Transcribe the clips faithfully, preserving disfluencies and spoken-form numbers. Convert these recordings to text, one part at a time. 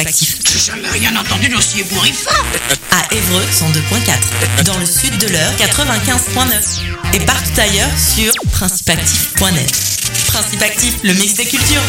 Principactif. J'ai jamais rien entendu d'aussi ébouriffant. À Évreux, cent deux virgule quatre. Dans le sud de l'Eure, quatre-vingt-quinze virgule neuf. Et partout ailleurs sur principactif point net. Principactif, le mix des cultures.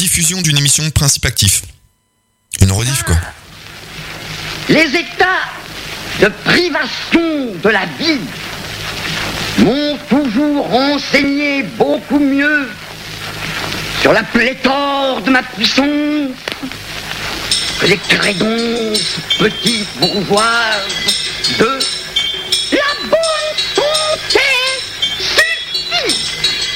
rediffusion d'une émission de Principe Actif. Une rediff, quoi. Les états de privation de la vie m'ont toujours renseigné beaucoup mieux sur la pléthore de ma puissance que les crédonces petites bourgeoises de la bonne santé suffit.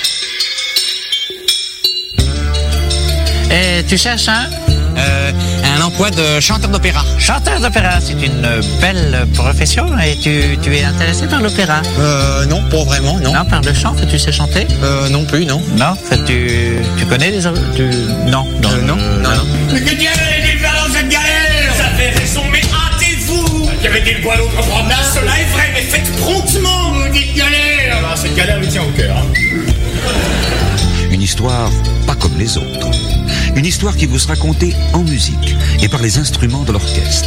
Et tu cherches un Euh, un emploi de chanteur d'opéra. chanteur d'opéra, c'est une belle profession et tu, tu es intéressé par l'opéra? Euh, non, pas vraiment, non. Non, par le chant, que tu sais chanter? Euh, non plus, non. Non, fait, tu, tu connais les... Tu... Non, non, Euh, non, euh, non, non. Mais que Dieu est dans cette galère! Vous avez raison, mais hâtez-vous! Il y avait des bois l'autre promenade. Cela est vrai, mais faites promptement, maudite galère! Ah, cette galère lui tient au cœur. Une histoire pas comme les autres. Une histoire qui vous sera contée en musique et par les instruments de l'orchestre.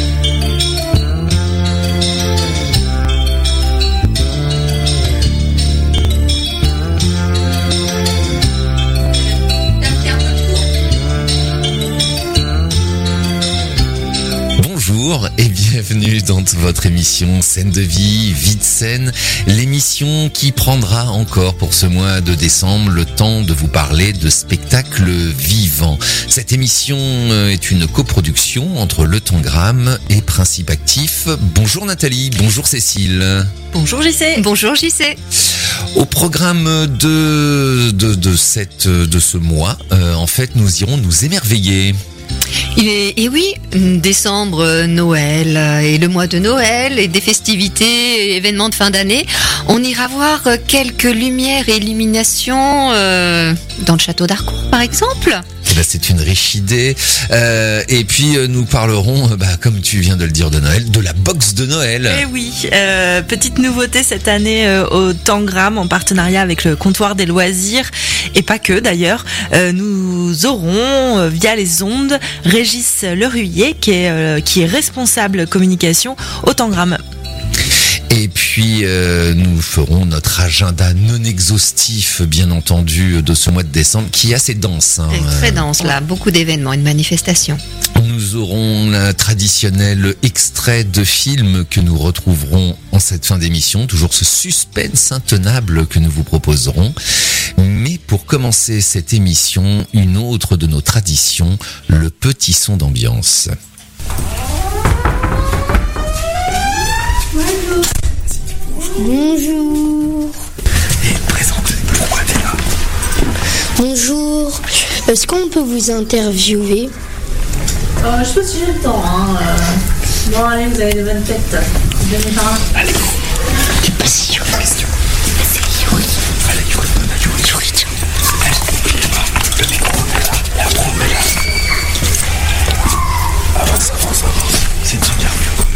Bonjour et bienvenue dans votre émission Scène de vie, vie de scène, l'émission qui prendra encore pour ce mois de décembre le temps de vous parler de spectacles vivants. Cette émission est une coproduction entre Le Tangram et Principe Actif. Bonjour Nathalie, bonjour Cécile. Bonjour J C. Bonjour J C. Au programme de, de, de, cette, de ce mois, euh, en fait, nous irons nous émerveiller. Il est, et oui, décembre, Noël et le mois de Noël et des festivités, événements de fin d'année. On ira voir quelques lumières et illuminations euh, dans le château d'Harcourt, par exemple. Eh ben, c'est une riche idée. Euh, et puis euh, nous parlerons, euh, bah, comme tu viens de le dire, de Noël, de la boxe de Noël. Eh oui, euh, petite nouveauté cette année euh, au Tangram en partenariat avec le comptoir des loisirs et pas que d'ailleurs. Euh, nous aurons euh, via les ondes Régis Leruyer qui est euh, qui est responsable communication au Tangram. Et puis euh, nous ferons notre agenda non exhaustif, bien entendu, de ce mois de décembre, qui est assez dense. Hein. Très dense là, beaucoup d'événements et de manifestations. Nous aurons un traditionnel extrait de film que nous retrouverons en cette fin d'émission, toujours ce suspense intenable que nous vous proposerons. Mais pour commencer cette émission, une autre de nos traditions, le petit son d'ambiance. Bonjour. Et présente, pourquoi t'es là? Bonjour. Est-ce qu'on peut vous interviewer? Euh, je sais pas si j'ai le temps, hein. Euh... Bon, allez, vous avez de bonnes têtes. Venez par là. Allez. Tu passes sur la question. Allez, Yuri, Yuri, Yuri, tiens. Le micro, est là. La proue, est là. Avance, avance, avance. C'est une interview, quand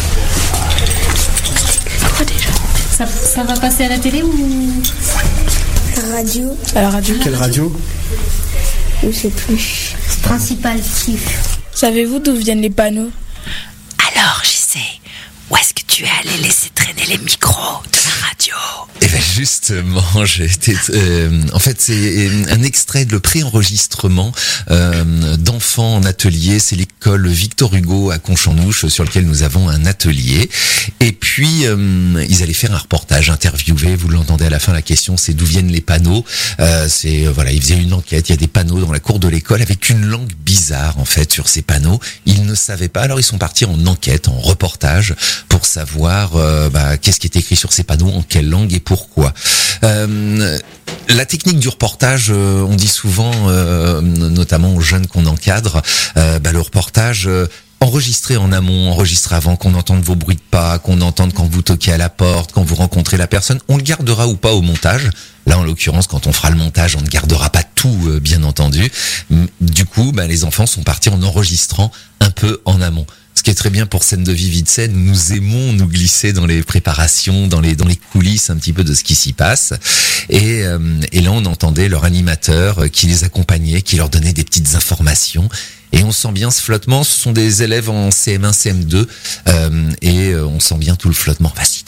même. Quoi déjà? Ça, ça va passer à la télé ou... La radio. À la radio. Quelle radio? Je sais plus. Principal actif. Savez-vous d'où viennent les panneaux? Alors J C, où est-ce que tu es allé laisser traîner les micros de la radio? Eh ben justement, j'ai été. Euh, en fait, c'est un extrait de le pré-enregistrement euh, d'enfants en atelier. C'est l'école Victor Hugo à Conchanouche sur lequel nous avons un atelier. Et puis euh, ils allaient faire un reportage, interviewer. Vous l'entendez à la fin, la question c'est d'où viennent les panneaux. Euh, c'est voilà, ils faisaient une enquête. Il y a des panneaux dans la cour de l'école avec une langue bizarre en fait sur ces panneaux. Ils ne savaient pas. Alors ils sont partis en enquête, en reportage pour savoir euh, bah, qu'est-ce qui est écrit sur ces panneaux, en quelle langue et pourquoi. Euh, la technique du reportage, euh, on dit souvent, euh, notamment aux jeunes qu'on encadre, euh, bah, le reportage... Euh, enregistrez en amont, enregistrez avant, qu'on entende vos bruits de pas, qu'on entende quand vous toquez à la porte, quand vous rencontrez la personne. On le gardera ou pas au montage. Là, en l'occurrence, quand on fera le montage, on ne gardera pas tout, euh, bien entendu. Du coup, bah, les enfants sont partis en enregistrant un peu en amont. Ce qui est très bien pour Scène de vie, vie de scène, nous aimons nous glisser dans les préparations, dans les dans les coulisses un petit peu de ce qui s'y passe. Et, euh, et là, on entendait leur animateur qui les accompagnait, qui leur donnait des petites informations. Et on sent bien ce flottement. Ce sont des élèves en C M un, C M deux, euh, et on sent bien tout le flottement. Vas-y, t'as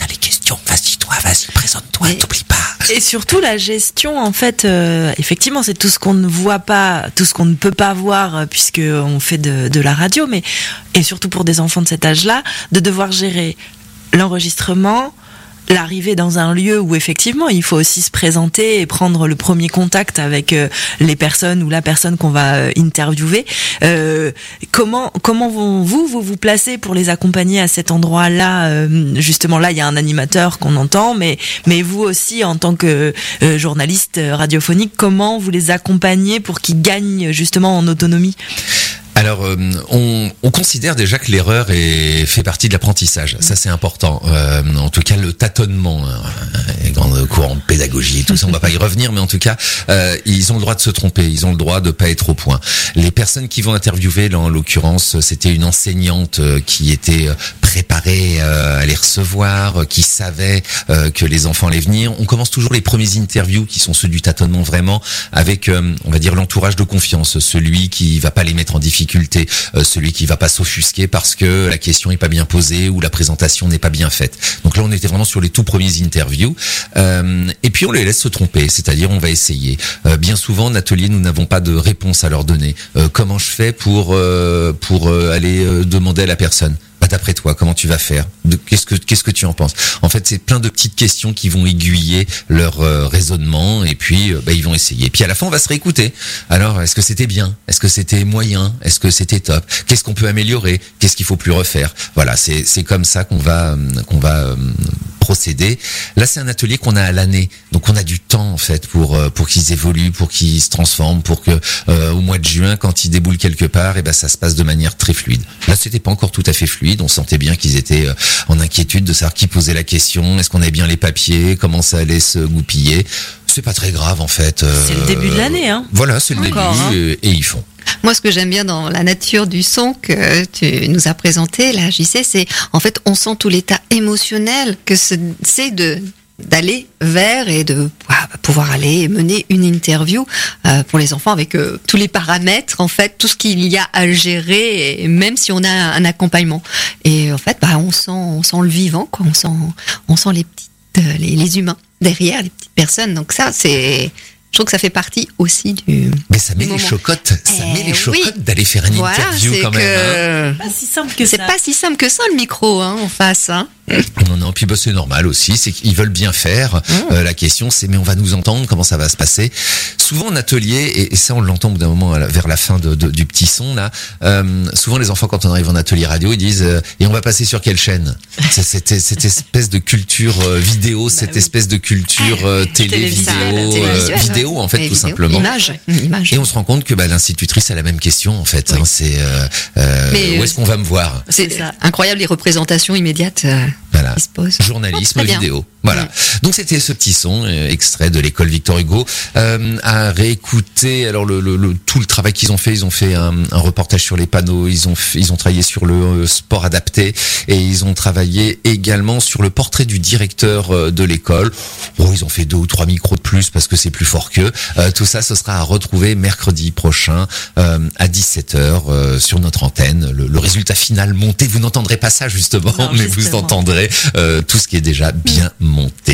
les questions. Vas-y, toi, vas-y, présente-toi, Mais- t'oublie pas. Et surtout la gestion, en fait, euh, effectivement, c'est tout ce qu'on ne voit pas, tout ce qu'on ne peut pas voir, euh, puisque on fait de, de la radio, mais et surtout pour des enfants de cet âge-là, de devoir gérer l'enregistrement, l'arrivée dans un lieu où effectivement il faut aussi se présenter et prendre le premier contact avec euh, les personnes ou la personne qu'on va euh, interviewer. Euh, comment comment vont vous vous vous placez pour les accompagner à cet endroit-là? euh, Justement, là il y a un animateur qu'on entend, mais mais vous aussi en tant que euh, journaliste radiophonique, comment vous les accompagnez pour qu'ils gagnent justement en autonomie? Alors, euh, on, on considère déjà que l'erreur est, fait partie de l'apprentissage. Ça, c'est important. Euh, en tout cas, le tâtonnement, hein, les grands courants de pédagogie et tout ça, on va pas y revenir, mais en tout cas, euh, ils ont le droit de se tromper. Ils ont le droit de pas être au point. Les personnes qui vont interviewer, là, en l'occurrence, c'était une enseignante euh, qui était préparée euh, à les recevoir, euh, qui savait euh, que les enfants allaient venir. On commence toujours les premiers interviews, qui sont ceux du tâtonnement vraiment, avec, euh, on va dire, l'entourage de confiance, celui qui va pas les mettre en difficulté, euh, celui qui va pas s'offusquer parce que la question est pas bien posée ou la présentation n'est pas bien faite. Donc là, on était vraiment sur les tout premiers interviews. Euh, et puis on les laisse se tromper, c'est-à-dire on va essayer. Euh, bien souvent, en atelier, nous n'avons pas de réponse à leur donner. Euh, comment je fais pour euh, pour euh, aller euh, demander à la personne? Bah, d'après toi, comment tu vas faire? De, qu'est-ce que qu'est-ce que tu en penses? En fait, c'est plein de petites questions qui vont aiguiller leur euh, raisonnement et puis euh, bah, ils vont essayer. Et puis à la fin, on va se réécouter. Alors, est-ce que c'était bien? Est-ce que c'était moyen? Est-ce que c'était top? Qu'est-ce qu'on peut améliorer? Qu'est-ce qu'il faut plus refaire? Voilà, c'est c'est comme ça qu'on va euh, qu'on va euh, procéder. Là, c'est un atelier qu'on a à l'année, donc on a du temps en fait pour euh, pour qu'ils évoluent, pour qu'ils se transforment, pour que euh, au mois de juin, quand ils déboulent quelque part, et ben ça se passe de manière très fluide. Là, c'était pas encore tout à fait fluide. On sentait bien qu'ils étaient euh, en inquiétude de savoir qui posait la question, est-ce qu'on avait bien les papiers, comment ça allait se goupiller. C'est pas très grave en fait. Euh, C'est le début de l'année, hein. Voilà, c'est le Encore, début hein. et, et ils font. Moi, ce que j'aime bien dans la nature du son que tu nous as présenté, là, J C, c'est en fait, on sent tout l'état émotionnel que ce- c'est de d'aller vers et de voilà, pouvoir aller mener une interview euh, pour les enfants avec euh, tous les paramètres, en fait, tout ce qu'il y a à gérer, et même si on a un accompagnement. Et en fait, bah, on sent, on sent le vivant, quoi. On sent, on sent les petites, euh, les, les humains derrière, les petites personnes. Donc ça, c'est, je trouve que ça fait partie aussi du. Mais ça met du les moment. chocottes, ça Eh met les oui. chocottes d'aller faire une Voilà, interview c'est quand même. hein. que Pas si simple que c'est ça. pas si simple que ça le micro, hein, en face. Hein. Non, non, puis bah, c'est normal aussi, c'est qu'ils veulent bien faire. Mmh. Euh, la question, c'est mais on va nous entendre, comment ça va se passer? Souvent en atelier, et, et ça on l'entend au bout d'un moment à la- vers la fin de, de- du petit son là. Euh, souvent les enfants quand on arrive en atelier radio, ils disent euh, et on va passer sur quelle chaîne? C'est cette, cette espèce de culture euh, vidéo, cette oui. espèce de culture euh, télé, Télévisuelle, vidéo, euh, télévisuelle, vidéo en fait Et tout vidéo, simplement. Image, image. Et on se rend compte que bah, l'institutrice a la même question en fait. Oui. Hein, c'est euh, euh, Mais, où euh, est-ce qu'on va me voir? C'est C'est ça. incroyable les représentations immédiates euh, Voilà. qui se posent. Journalisme Très bien. vidéo. Voilà. Mm. Donc c'était ce petit son euh, extrait de l'école Victor Hugo euh, à réécouter. Alors le, le, le tout le travail qu'ils ont fait, ils ont fait un, un reportage sur les panneaux, ils ont fait- ils ont travaillé sur le euh, sport adapté et ils ont travaillé également sur le portrait du directeur euh, de l'école. Bon, ils ont fait deux ou trois micros de plus parce que c'est plus fort qu'eux. Euh, tout ça, ce sera à retrouver mercredi prochain euh, à dix-sept heures euh, sur notre antenne. Le, le résultat final monté, vous n'entendrez pas ça justement, Non, mais vous justement. entendrez euh, tout ce qui est déjà bien monté.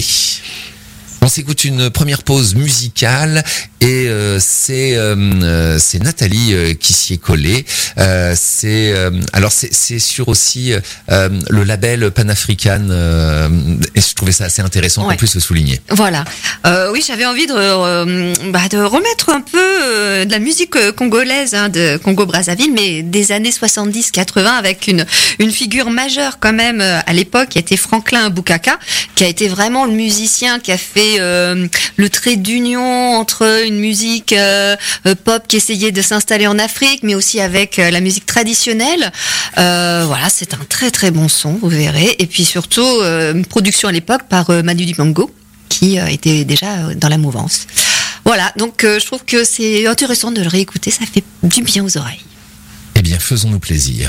On s'écoute une première pause musicale et euh, c'est euh, euh, c'est Nathalie euh, qui s'y est collée. Euh, c'est euh, alors c'est c'est sur aussi euh, le label Pan-African euh, et je trouvais ça assez intéressant qu'on Ouais. puisse le souligner. Voilà. Euh, oui, j'avais envie de, euh, bah, de remettre un peu euh, de la musique euh, congolaise, hein, de Congo-Brazzaville, mais des années soixante-dix quatre-vingts, avec une, une figure majeure quand même euh, à l'époque, qui était Franklin Boukaka, qui a été vraiment le musicien qui a fait euh, le trait d'union entre une musique euh, euh, pop qui essayait de s'installer en Afrique, mais aussi avec euh, la musique traditionnelle. Euh, voilà, c'est un très très bon son, vous verrez. Et puis surtout, euh, une production à l'époque par euh, Manu Dibango, qui euh, était déjà euh, dans la mouvance. Voilà, donc euh, je trouve que c'est intéressant de le réécouter, ça fait du bien aux oreilles. Eh bien, faisons-nous plaisir.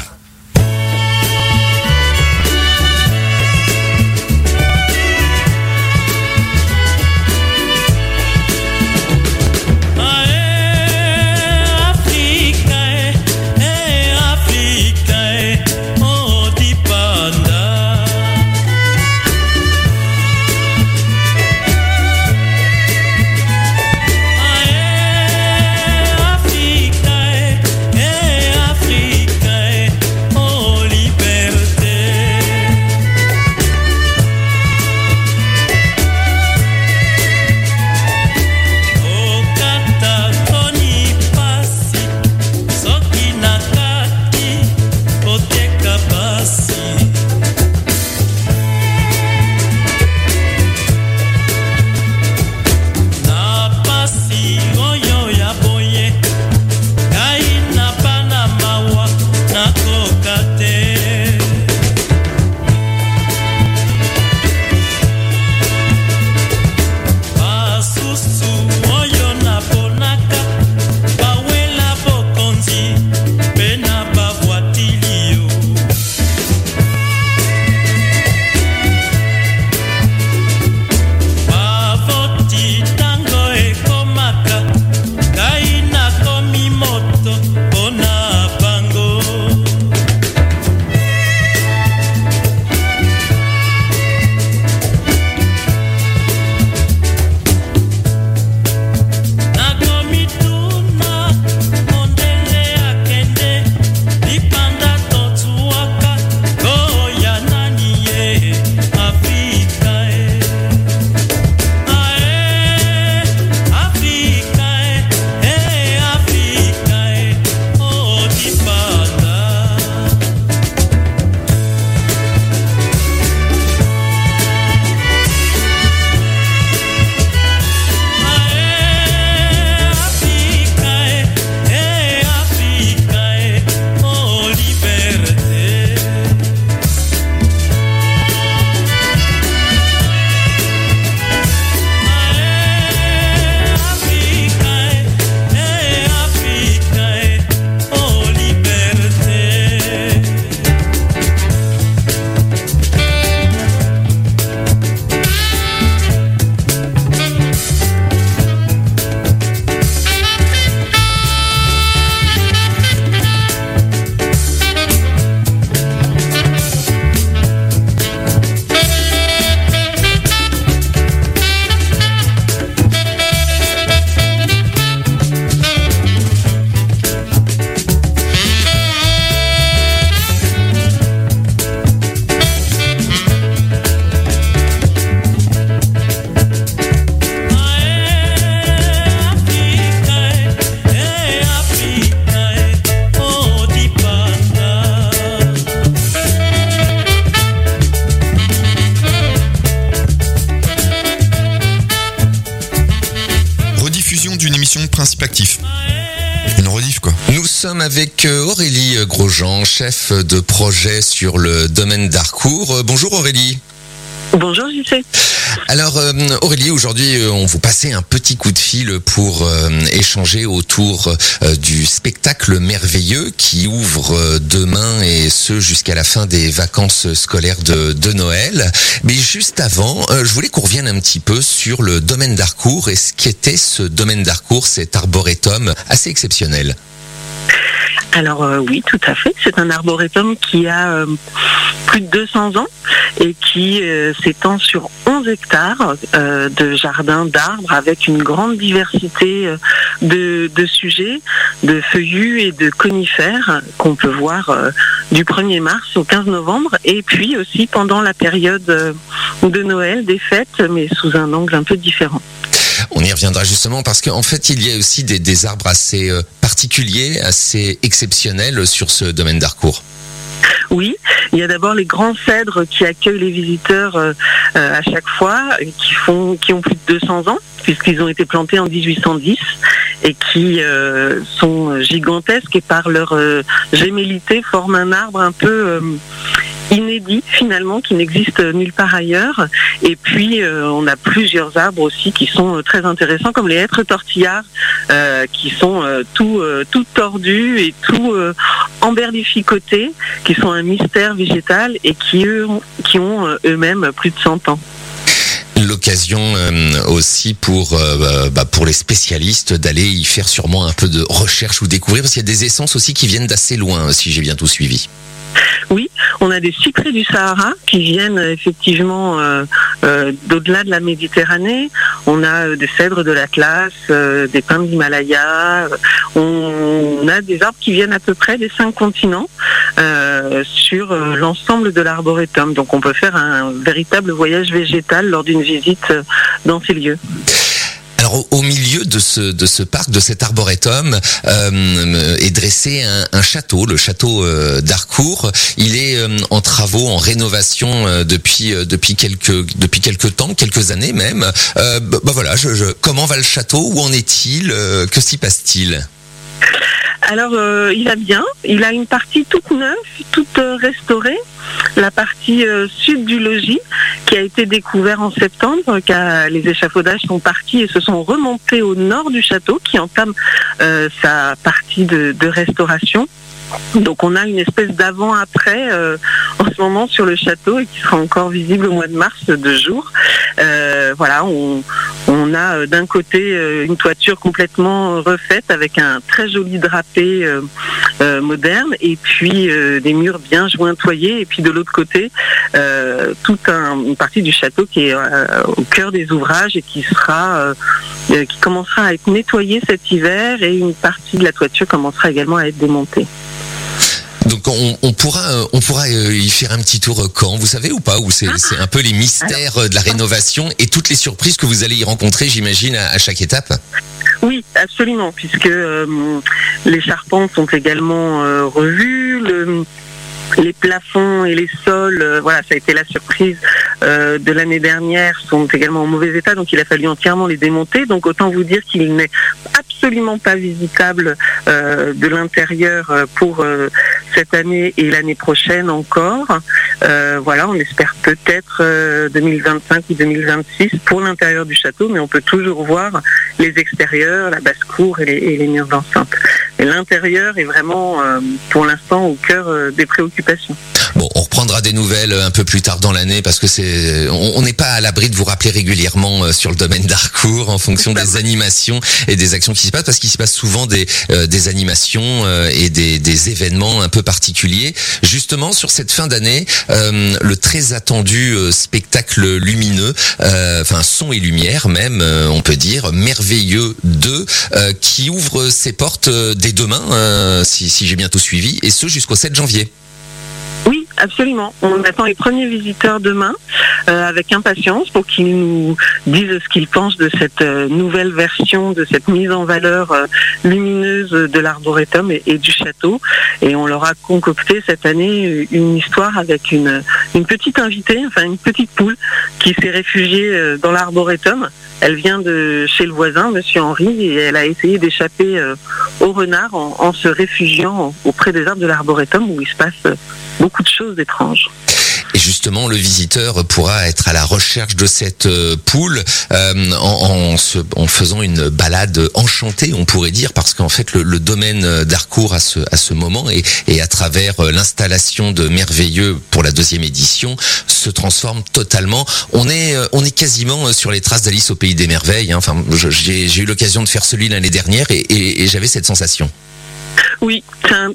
sommes avec Aurélie Grosjean, chef de projet sur le domaine d'Harcourt. Bonjour Aurélie. Bonjour J C. Alors euh, Aurélie, aujourd'hui euh, on vous passait un petit coup de fil pour euh, échanger autour euh, du spectacle merveilleux qui ouvre euh, demain et ce jusqu'à la fin des vacances scolaires de, de Noël. Mais juste avant, euh, je voulais qu'on revienne un petit peu sur le domaine d'Harcourt et ce qu'était ce domaine d'Harcourt, cet arboretum assez exceptionnel. Alors euh, oui, tout à fait. C'est un arboretum qui a euh, plus de deux cents ans et qui euh, s'étend sur onze hectares euh, de jardins d'arbres avec une grande diversité euh, de, de sujets, de feuillus et de conifères qu'on peut voir euh, du premier mars au quinze novembre et puis aussi pendant la période euh, de Noël, des fêtes, mais sous un angle un peu différent. On y reviendra justement parce qu'en fait, il y a aussi des, des arbres assez euh, particuliers, assez exceptionnels sur ce domaine d'Harcourt. Oui, il y a d'abord les grands cèdres qui accueillent les visiteurs euh, euh, à chaque fois, et qui font, qui ont plus de deux cents ans, puisqu'ils ont été plantés en dix-huit cent dix et qui euh, sont gigantesques et par leur euh, gémellité forment un arbre un peu euh, inédit finalement, qui n'existe nulle part ailleurs. Et puis euh, on a plusieurs arbres aussi qui sont euh, très intéressants, comme les hêtres tortillards, euh, qui sont euh, tout, euh, tout tordus et tout euh, emberlificotés, qui sont un mystère végétal et qui, eux, qui ont euh, eux-mêmes plus de cent ans. L'occasion euh, aussi pour euh, bah, pour les spécialistes d'aller y faire sûrement un peu de recherche ou découvrir, parce qu'il y a des essences aussi qui viennent d'assez loin, si j'ai bien tout suivi. Oui, on a des cyprès du Sahara qui viennent effectivement euh, euh, d'au-delà de la Méditerranée. On a euh, des cèdres de l'Atlas, euh, des pins de l'Himalaya. On, on a des arbres qui viennent à peu près des cinq continents euh, sur euh, l'ensemble de l'arboretum. Donc on peut faire un véritable voyage végétal lors d'une visite euh, dans ces lieux. Alors au milieu de ce de ce parc, de cet arboretum, euh, est dressé un, un château, le château euh, d'Harcourt. Il est euh, en travaux, en rénovation euh, depuis euh, depuis quelques depuis quelques temps, quelques années même. Euh, bah, bah voilà, je, je, comment va le château? Où en est-il? euh, Que s'y passe-t-il? Alors, euh, il va bien. Il a une partie toute neuve, toute euh, restaurée. La partie euh, sud du logis, qui a été découvert en septembre, car les échafaudages sont partis et se sont remontés au nord du château, qui entame euh, sa partie de, de restauration. Donc on a une espèce d'avant-après euh, en ce moment sur le château et qui sera encore visible au mois de mars de jour. Euh, voilà, on, on a d'un côté euh, une toiture complètement refaite avec un très joli drapé euh, euh, moderne et puis euh, des murs bien jointoyés, et puis de l'autre côté euh, toute un, une partie du château qui est euh, au cœur des ouvrages et qui sera euh, qui commencera à être nettoyée cet hiver, et une partie de la toiture commencera également à être démontée. Donc on, on pourra on pourra y faire un petit tour quand, vous savez ou pas, où c'est c'est un peu les mystères de la rénovation et toutes les surprises que vous allez y rencontrer, j'imagine, à, à chaque étape. Oui, absolument, puisque euh, les charpentes sont également euh, revues, le, les plafonds et les sols, euh, voilà, ça a été la surprise euh, de l'année dernière, sont également en mauvais état, donc il a fallu entièrement les démonter. Donc autant vous dire qu'il n'est absolument pas visitable euh, de l'intérieur pour euh, cette année et l'année prochaine encore. Euh, voilà, on espère peut-être euh, deux mille vingt-cinq ou deux mille vingt-six pour l'intérieur du château, mais on peut toujours voir les extérieurs, la basse-cour et les, et les murs d'enceinte. Et l'intérieur est vraiment, euh, pour l'instant, au cœur euh, des préoccupations. Bon, on reprendra des nouvelles un peu plus tard dans l'année, parce que c'est, on n'est pas à l'abri de vous rappeler régulièrement sur le domaine d'Harcourt en fonction des animations et des actions qui s'y passent, parce qu'il s'y passe souvent des, euh, des animations euh, et des, des événements un peu particuliers. Justement, sur cette fin d'année, euh, le très attendu euh, spectacle lumineux, euh, enfin son et lumière même, euh, on peut dire, Merveilleux deux, euh, qui ouvre ses portes euh, dès demain, euh, si, si j'ai bien tout suivi, et ce jusqu'au sept janvier. Oui, absolument. On attend les premiers visiteurs demain euh, avec impatience pour qu'ils nous disent ce qu'ils pensent de cette euh, nouvelle version, de cette mise en valeur euh, lumineuse de l'arboretum et, et du château. Et on leur a concocté cette année une histoire avec une, une petite invitée, enfin une petite poule qui s'est réfugiée euh, dans l'arboretum. Elle vient de chez le voisin, Monsieur Henri, et elle a essayé d'échapper euh, au renard en, en se réfugiant auprès des arbres de l'arboretum où il se passe euh, beaucoup de choses étranges. Et justement, le visiteur pourra être à la recherche de cette euh, poule euh, en, en, se, en faisant une balade enchantée, on pourrait dire, parce qu'en fait, le, le domaine d'Harcourt à ce, à ce moment et, et à travers euh, l'installation de Merveilleux pour la deuxième édition se transforme totalement. On est, euh, on est quasiment sur les traces d'Alice au Pays des Merveilles. Hein. Enfin, je, j'ai, j'ai eu l'occasion de faire celui l'année dernière et, et, et j'avais cette sensation. Oui, c'est, un,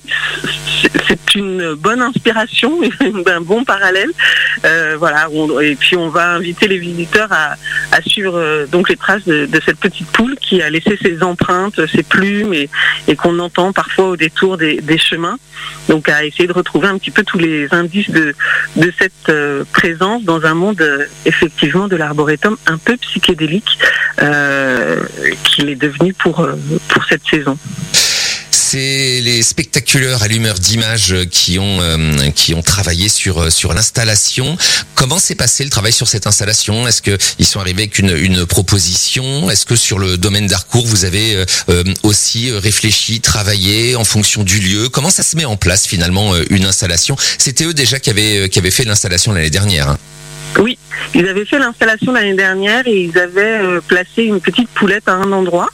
c'est une bonne inspiration, un bon parallèle. Euh, voilà, on, et puis on va inviter les visiteurs à, à suivre euh, donc les traces de, de cette petite poule qui a laissé ses empreintes, ses plumes et, et qu'on entend parfois au détour des, des chemins. Donc à essayer de retrouver un petit peu tous les indices de, de cette euh, présence dans un monde euh, effectivement de l'arboretum un peu psychédélique euh, qu'il est devenu pour, euh, pour cette saison. C'est les spectaculaires allumeurs d'images qui ont euh, qui ont travaillé sur sur l'installation. Comment s'est passé le travail sur cette installation ? Est-ce que ils sont arrivés avec une une proposition ? Est-ce que sur le domaine d'Harcourt, vous avez euh, aussi réfléchi, travaillé en fonction du lieu ? Comment ça se met en place finalement une installation ? C'était eux déjà qui avaient qui avaient fait l'installation l'année dernière. Hein. Oui, ils avaient fait l'installation l'année dernière et ils avaient euh, placé une petite poulette à un endroit.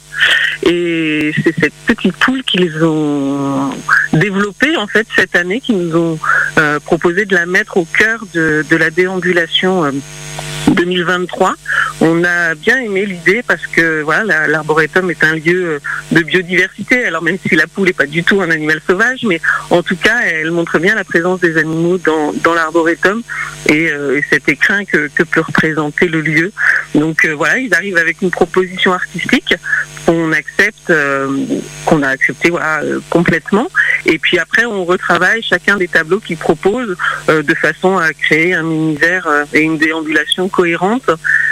Et c'est cette petite poule qu'ils ont développée en fait cette année, qui nous ont euh, proposé de la mettre au cœur de, de la déambulation euh, deux mille vingt-trois. On a bien aimé l'idée parce que voilà, l'arboretum est un lieu de biodiversité. Alors même si la poule n'est pas du tout un animal sauvage, mais en tout cas, elle montre bien la présence des animaux dans, dans l'arboretum et, euh, et cet écrin que, que peut représenter le lieu. Donc euh, voilà, ils arrivent avec une proposition artistique qu'on accepte, euh, qu'on a accepté voilà, euh, complètement. Et puis après, on retravaille chacun des tableaux qu'ils proposent euh, de façon à créer un univers euh, et une déambulation cohérente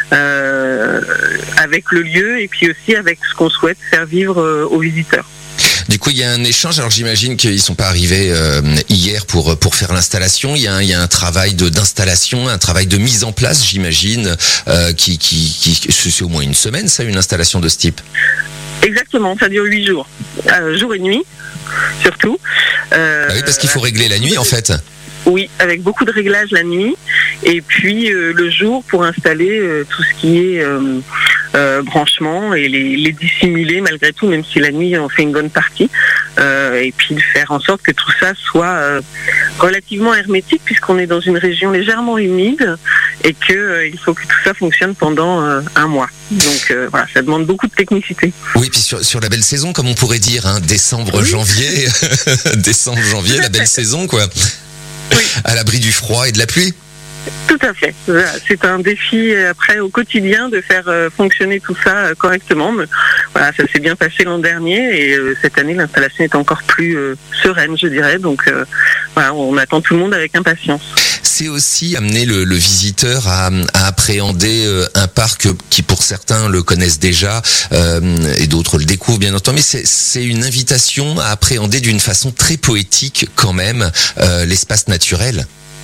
euh, avec le lieu et puis aussi avec ce qu'on souhaite faire vivre euh, aux visiteurs. Du coup, il y a un échange. Alors, j'imagine qu'ils sont pas arrivés euh, hier pour pour faire l'installation. Il y a un, il y a un travail de d'installation, un travail de mise en place, j'imagine, euh, qui qui qui c'est au moins une semaine, ça, une installation de ce type. Exactement, ça dure huit jours, euh, jour et nuit, surtout. Euh, ah oui, parce qu'il faut régler la nuit, en fait. Oui, avec beaucoup de réglages la nuit, et puis euh, le jour pour installer euh, tout ce qui est euh, euh, branchement et les, les dissimuler malgré tout, même si la nuit on fait une bonne partie, euh, et puis de faire en sorte que tout ça soit euh, relativement hermétique puisqu'on est dans une région légèrement humide et que euh, il faut que tout ça fonctionne pendant euh, un mois. Donc euh, voilà, ça demande beaucoup de technicité. Oui, puis sur, sur la belle saison, comme on pourrait dire, hein, décembre, oui. janvier, décembre, janvier, la belle saison, quoi. Oui. À l'abri du froid et de la pluie. Tout à fait. C'est un défi après au quotidien de faire fonctionner tout ça correctement. Mais voilà, ça s'est bien passé l'an dernier et euh, cette année l'installation est encore plus euh, sereine, je dirais. Donc euh, voilà, on attend tout le monde avec impatience. C'est aussi amener le, le visiteur à, à appréhender euh, un parc qui pour certains le connaissent déjà euh, et d'autres le découvrent bien entendu, mais c'est, c'est une invitation à appréhender d'une façon très poétique quand même euh, l'espace naturel.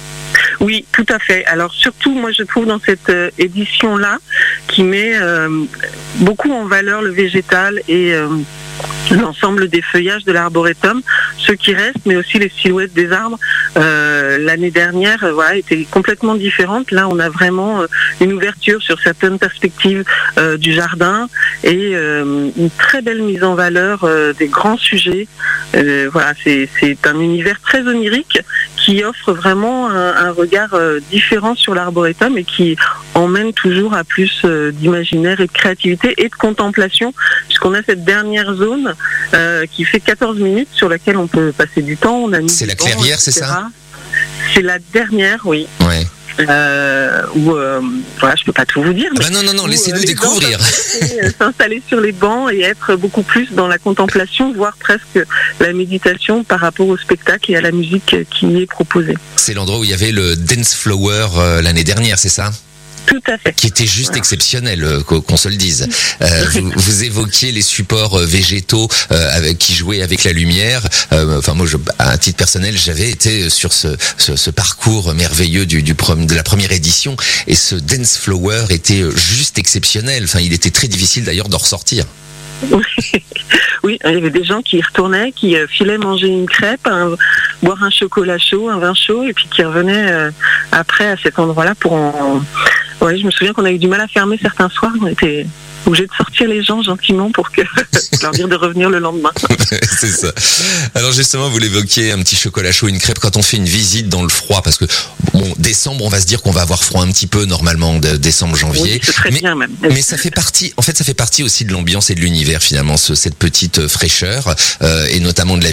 Oui, tout à fait. Alors surtout, moi je trouve dans cette euh, édition-là qui met euh, beaucoup en valeur le végétal et euh, l'ensemble des feuillages de l'arboretum, ceux qui restent, mais aussi les silhouettes des arbres. Euh, l'année dernière, euh, voilà, étaient complètement différentes. Là, on a vraiment euh, une ouverture sur certaines perspectives euh, du jardin et euh, une très belle mise en valeur euh, des grands sujets. Euh, voilà, c'est, c'est un univers très onirique qui offre vraiment un, un regard euh, différent sur l'arboretum et qui emmène toujours à plus euh, d'imaginaire et de créativité et de contemplation, puisqu'on a cette dernière zone euh, qui fait quatorze minutes sur laquelle on peut passer du temps. On a mis c'est la clairière, c'est ça ? C'est la dernière, oui. Ouais. Euh, où euh, voilà, je peux pas tout vous dire. Ah bah non non non, où, laissez-nous euh, découvrir. euh, s'installer sur les bancs et être beaucoup plus dans la contemplation, voire presque la méditation par rapport au spectacle et à la musique qui y est proposée. C'est l'endroit où il y avait le Dance Flower euh, l'année dernière, c'est ça ? Tout à fait. Qui était juste voilà. exceptionnel, euh, qu'on se le dise. Euh, vous, vous évoquiez les supports euh, végétaux euh, avec, qui jouaient avec la lumière. Euh, enfin, moi, je, à un titre personnel, j'avais été sur ce, ce, ce parcours merveilleux du, du de la première édition, et ce Dance Flower était juste exceptionnel. Enfin, il était très difficile d'ailleurs d'en ressortir. Oui, il y avait des gens qui y retournaient, qui euh, filaient manger une crêpe, un, boire un chocolat chaud, un vin chaud, et puis qui revenaient euh, après à cet endroit-là pour en... Ouais, je me souviens qu'on a eu du mal à fermer certains soirs, on était obligé de sortir les gens gentiment pour que leur dire de revenir le lendemain. C'est ça. Alors justement, vous l'évoquiez, un petit chocolat chaud, une crêpe, quand on fait une visite dans le froid, parce que bon, décembre, on va se dire qu'on va avoir froid un petit peu normalement, de décembre, janvier. Oui, c'est très mais, bien même. Mais ça fait partie, en fait, ça fait partie aussi de l'ambiance et de l'univers finalement, ce, cette petite fraîcheur, euh, et notamment de la